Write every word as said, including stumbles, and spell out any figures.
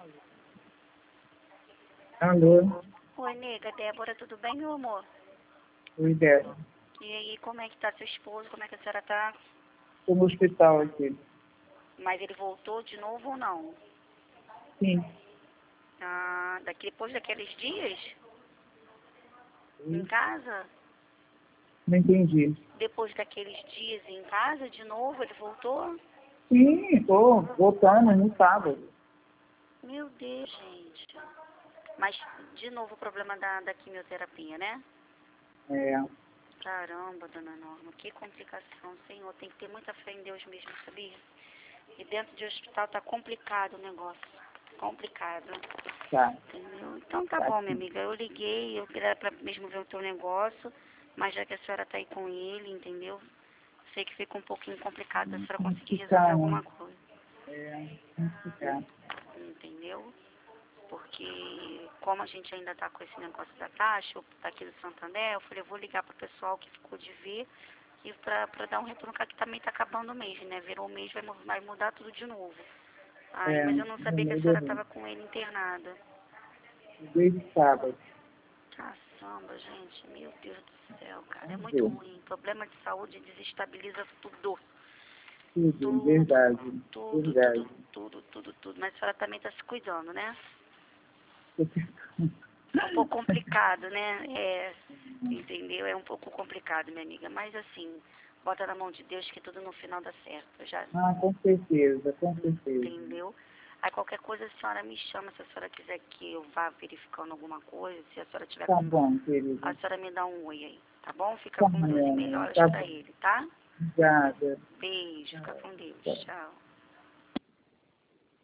Alô? Oi, nega, Débora, tudo bem, meu amor? Oi, Débora. E aí, como é que tá seu esposo? Como é que a senhora tá? Estou no hospital aqui. Mas ele voltou de novo ou não? Sim. Ah, daqui, depois daqueles dias? Em Sim. casa? Não entendi. Depois daqueles dias em casa, de novo, ele voltou? Sim, estou voltando no sábado. Meu Deus, gente. Mas, de novo, o problema da, da quimioterapia, né? É. Caramba, dona Norma, que complicação, Senhor. Tem que ter muita fé em Deus mesmo, sabia? E dentro de hospital tá complicado o negócio. Complicado. Tá. Entendeu? Então tá Tá bom, minha sim. amiga. Eu liguei, eu queria pra mesmo ver o teu negócio, mas já que a senhora tá aí com ele, entendeu? Sei que fica um pouquinho complicado a senhora Como conseguir resolver ficar, alguma né? coisa. É. Como ficar. Entendeu? Porque como a gente ainda tá com esse negócio da taxa, daqui do Santander, eu falei, eu vou ligar pro pessoal que ficou de ver e pra, pra dar um retorno, que também tá acabando o mês, né? Virou o mês, vai, mu- vai mudar tudo de novo. Ai, É. mas eu não sabia que a Remédio é senhora ruim. tava com ele internada. Desde sábado. Caçamba, gente, meu Deus do céu, cara, é Vamos muito ver. ruim. Problema de saúde desestabiliza tudo. Tudo, Tudo, verdade. tudo, tudo, Verdade. tudo, tudo, tudo. Mas a senhora também tá se cuidando, né? Tô tentando. É um pouco complicado, né? É, entendeu? É um pouco complicado, minha amiga. Mas assim, bota na mão de Deus que tudo no final dá certo. Eu já, Ah, com certeza, com certeza. entendeu? Aí qualquer coisa a senhora me chama se a senhora quiser que eu vá verificando alguma coisa. Se a senhora tiver Tá com. bom, A querida. senhora me dá um oi aí, tá bom? Fica Tá com Deus e bom. melhoras Tá pra bom. ele, tá? Obrigada. Beijo, fica com Deus. Tchau. Tchau.